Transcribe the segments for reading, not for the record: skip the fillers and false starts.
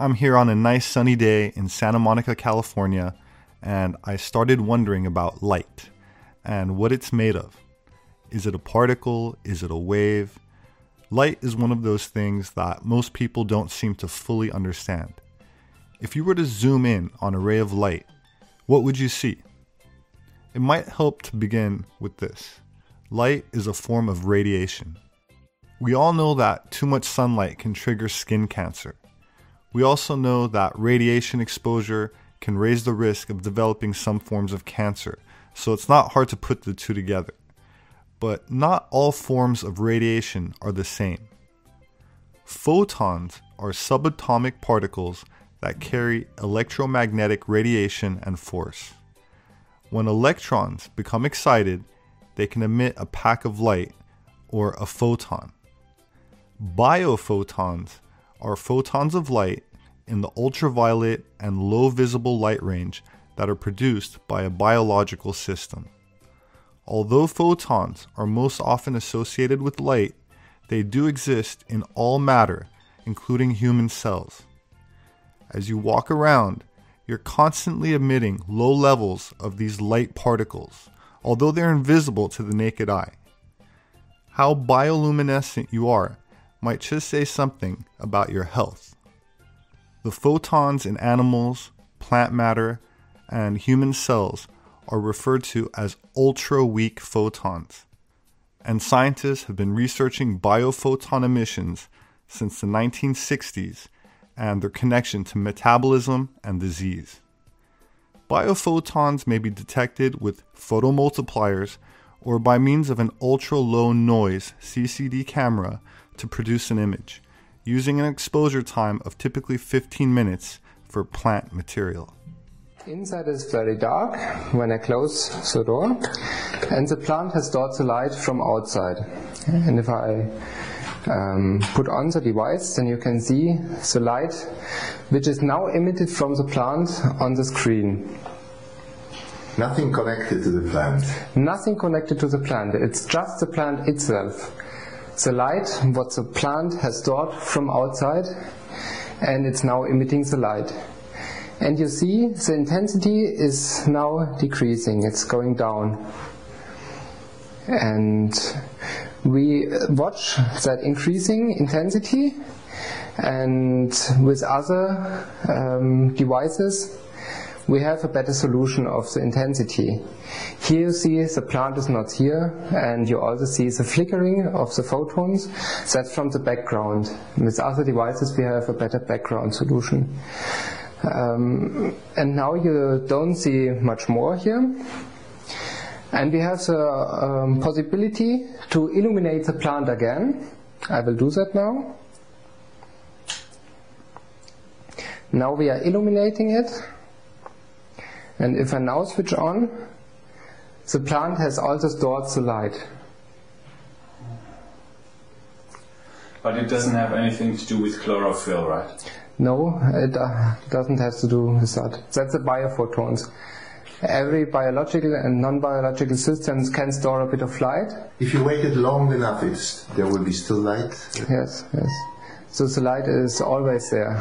I'm here on a nice sunny day in Santa Monica, California, and I started wondering about light and what it's made of. Is it a particle? Is it a wave? Light is one of those things that most people don't seem to fully understand. If you were to zoom in on a ray of light, what would you see? It might help to begin with this. Light is a form of radiation. We all know that too much sunlight can trigger skin cancer. We also know that radiation exposure can raise the risk of developing some forms of cancer, so it's not hard to put the two together. But not all forms of radiation are the same. Photons are subatomic particles that carry electromagnetic radiation and force. When electrons become excited, they can emit a pack of light, or a photon. Biophotons are photons of light in the ultraviolet and low visible light range that are produced by a biological system. Although photons are most often associated with light, they do exist in all matter, including human cells. As you walk around, you're constantly emitting low levels of these light particles, although they're invisible to the naked eye. How bioluminescent you are might just say something about your health. The photons in animals, plant matter, and human cells are referred to as ultra-weak photons, and scientists have been researching biophoton emissions since the 1960s and their connection to metabolism and disease. Biophotons may be detected with photomultipliers or by means of an ultra-low noise CCD camera to produce an image, using an exposure time of typically 15 minutes for plant material. Inside is very dark when I close the door, and the plant has stored the light from outside. And if I put on the device, then you can see the light which is now emitted from the plant on the screen. Nothing connected to the plant. Nothing connected to the plant. It's just the plant itself. The light, what the plant has stored from outside, and it's now emitting the light. And you see the intensity is now decreasing, it's going down. And we watch that increasing intensity, and with other devices we have a better solution of the intensity. Here you see the plant is not here, and you also see the flickering of the photons. That's from the background. With other devices we have a better background solution. And now you don't see much more here. And we have the possibility to illuminate the plant again. I will do that now. Now we are illuminating it. And if I now switch on, the plant has also stored the light. But it doesn't have anything to do with chlorophyll, right? No, it doesn't have to do with that. That's the biophotons. Every biological and non-biological systems can store a bit of light. If you waited long enough, there will be still light? Yes. So the light is always there.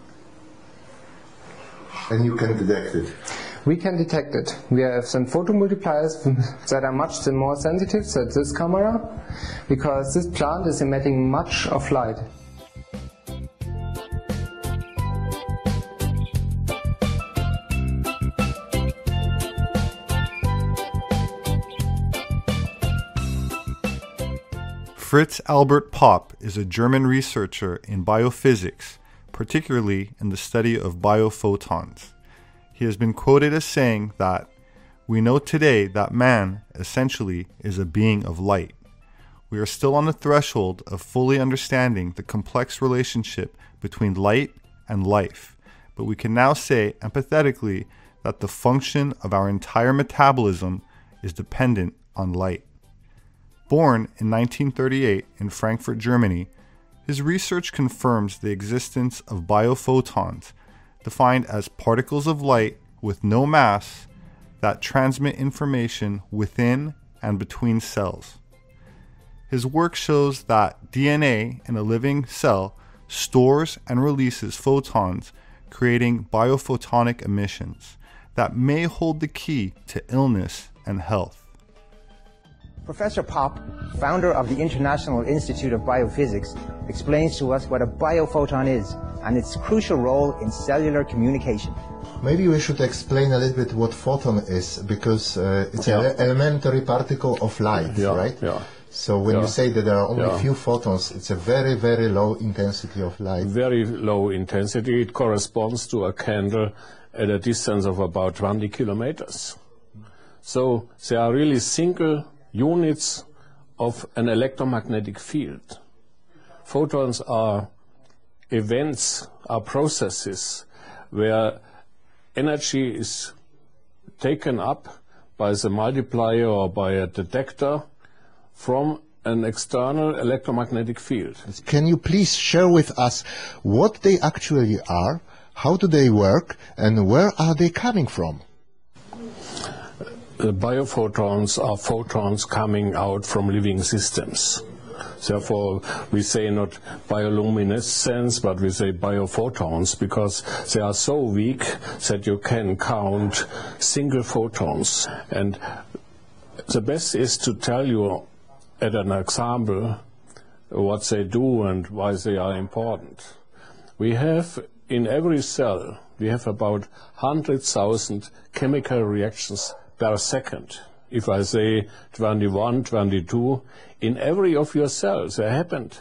And you can detect it? We can detect it. We have some photomultipliers that are much more sensitive than this camera, because this plant is emitting much of light. Fritz Albert Popp is a German researcher in biophysics, particularly in the study of biophotons. He has been quoted as saying that, "We know today that man, essentially, is a being of light. We are still on the threshold of fully understanding the complex relationship between light and life, but we can now say empathetically that the function of our entire metabolism is dependent on light." Born in 1938 in Frankfurt, Germany, his research confirms the existence of biophotons, defined as particles of light with no mass that transmit information within and between cells. His work shows that DNA in a living cell stores and releases photons, creating biophotonic emissions that may hold the key to illness and health. Professor Popp, founder of the International Institute of Biophysics, explains to us what a biophoton is and its crucial role in cellular communication. Maybe we should explain a little bit what photon is, because it's an elementary particle of light, right? Yeah. So when you say that there are only a few photons, it's a very, very low intensity of light. Very low intensity. It corresponds to a candle at a distance of about 20 kilometers. So they are really single units of an electromagnetic field. Photons are events, are processes where energy is taken up by the multiplier or by a detector from an external electromagnetic field. Can you please share with us what they actually are, how do they work, and where are they coming from? The biophotons are photons coming out from living systems. Therefore, we say not bioluminescence, but we say biophotons, because they are so weak that you can count single photons. And the best is to tell you at an example what they do and why they are important. We have in every cell, we have about 100,000 chemical reactions per second. If I say 21, 22, in every of your cells there happened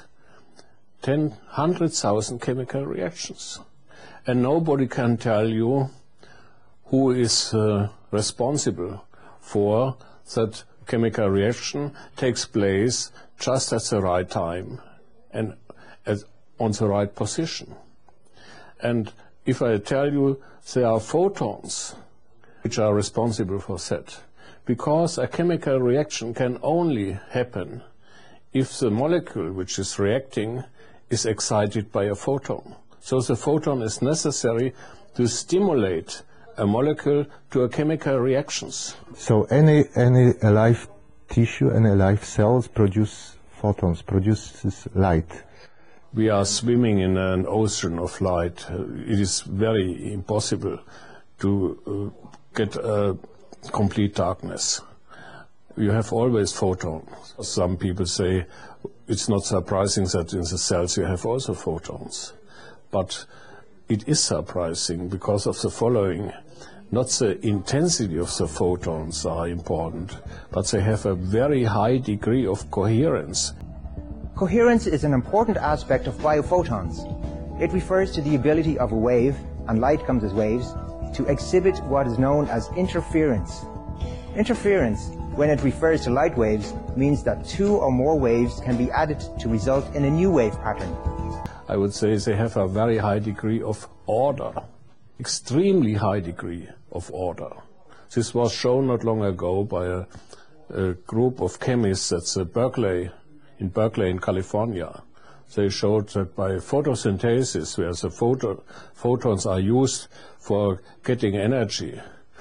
100,000 chemical reactions. And nobody can tell you who is responsible for that chemical reaction takes place just at the right time and on the right position. And if I tell you there are photons which are responsible for that, because a chemical reaction can only happen if the molecule which is reacting is excited by a photon. So the photon is necessary to stimulate a molecule to a chemical reactions. So any alive tissue and alive cells produce photons, produces light. We are swimming in an ocean of light. It is very impossible to get a complete darkness. You have always photons. Some people say it's not surprising that in the cells you have also photons. But it is surprising because of the following. Not the intensity of the photons are important, but they have a very high degree of coherence. Coherence is an important aspect of biophotons. It refers to the ability of a wave, and light comes as waves, to exhibit what is known as interference. Interference, when it refers to light waves, means that two or more waves can be added to result in a new wave pattern. I would say they have a very high degree of order, extremely high degree of order. This was shown not long ago by a group of chemists at in Berkeley in California. They showed that by photosynthesis, where the photons are used for getting energy,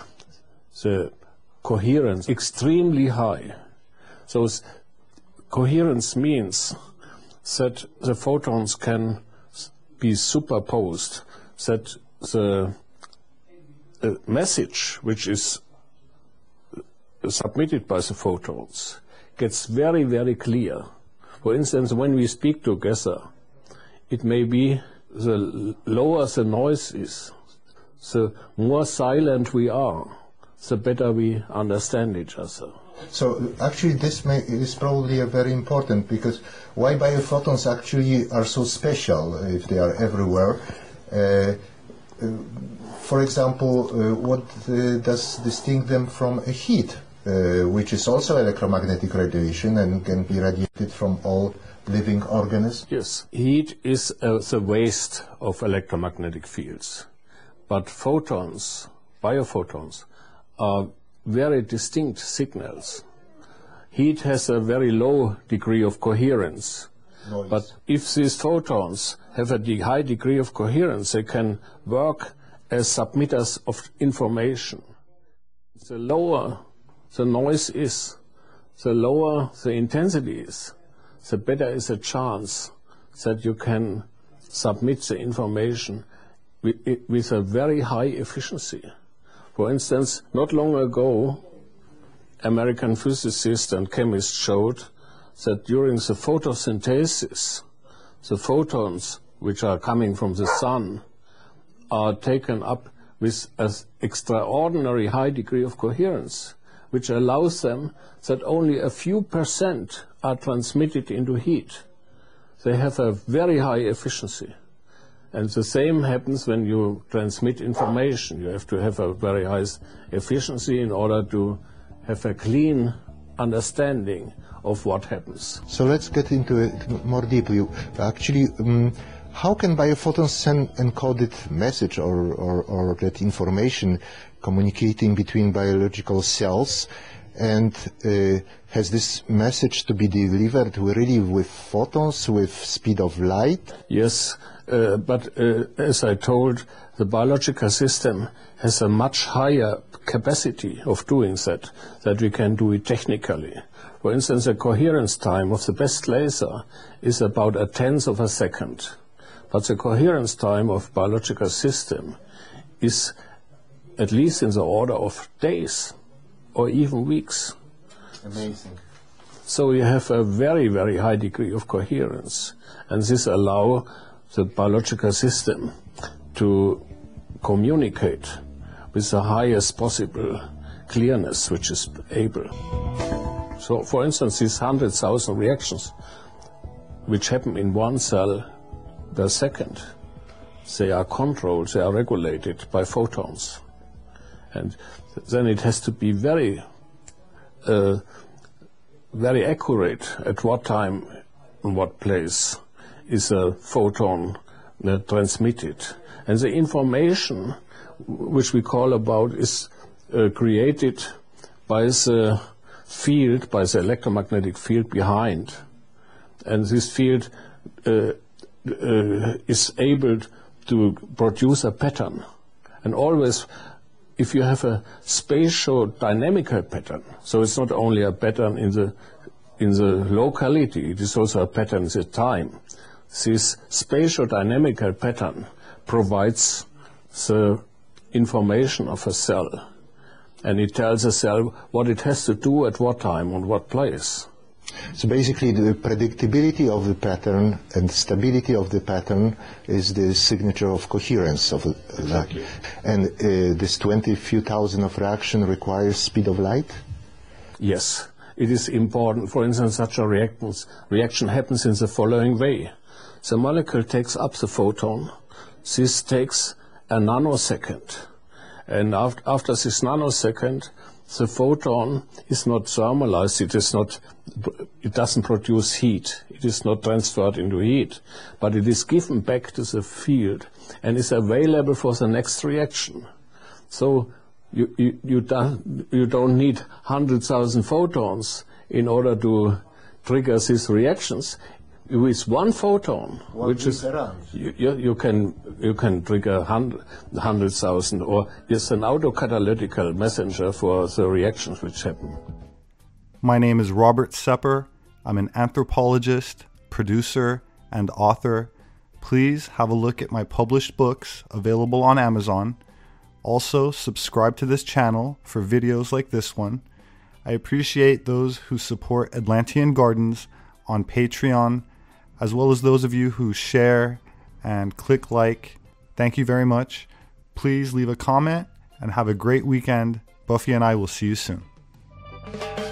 the coherence extremely high. So coherence means that the photons can be superposed, that the message which is submitted by the photons gets very, very clear. For instance, when we speak together, it may be the lower the noise is, the more silent we are, the better we understand each other. So actually this is probably very important, because why biophotons actually are so special if they are everywhere. For example, what does distinguish them from a heat, which is also electromagnetic radiation and can be radiated from all living organisms? Yes, heat is the waste of electromagnetic fields. But photons, biophotons, are very distinct signals. Heat has a very low degree of coherence. Noise. But if these photons have a high degree of coherence, they can work as submitters of information. The lower the noise is, the lower the intensity is, the better is the chance that you can submit the information with a very high efficiency. For instance, not long ago, American physicists and chemists showed that during the photosynthesis, the photons which are coming from the sun are taken up with an extraordinary high degree of coherence, which allows them that only a few % are transmitted into heat. They have a very high efficiency. And the same happens when you transmit information. You have to have a very high efficiency in order to have a clean understanding of what happens. So let's get into it more deeply. Actually, how can biophotons send encoded message or that information communicating between biological cells? And has this message to be delivered really with photons, with speed of light? Yes, but as I told, the biological system has a much higher capacity of doing that we can do it technically. For instance, the coherence time of the best laser is about 1/10 of a second. But the coherence time of biological system is at least in the order of days or even weeks. Amazing. So you have a very, very high degree of coherence, and this allows the biological system to communicate with the highest possible clearness which is able. So, for instance, these 100,000 reactions which happen in one cell per second, they are controlled, they are regulated by photons. And then it has to be very accurate at what time and what place is a photon transmitted. And the information which we call about is created by the field, by the electromagnetic field behind. And this field is able to produce a pattern. And always, if you have a spatial dynamical pattern, so it's not only a pattern in the locality, it is also a pattern in the time. This spatial dynamical pattern provides the information of a cell, and it tells the cell what it has to do at what time and what place. So basically the predictability of the pattern and stability of the pattern is the signature of coherence of Exactly. And this 20 few thousand of reaction requires speed of light? Yes, it is important. For instance, such a reaction happens in the following way. The molecule takes up the photon. This takes a nanosecond. And after this nanosecond, the photon is not thermalized, it doesn't produce heat, it is not transferred into heat, but it is given back to the field and is available for the next reaction. So you don't need 100,000 photons in order to trigger these reactions. With one photon, which is you can trigger 100,000, or it's an autocatalytical messenger for the reactions which happen. My name is Robert Sepper. I'm an anthropologist, producer, and author. Please have a look at my published books available on Amazon. Also, subscribe to this channel for videos like this one. I appreciate those who support Atlantean Gardens on Patreon, as well as those of you who share and click like. Thank you very much. Please leave a comment and have a great weekend. Buffy and I will see you soon.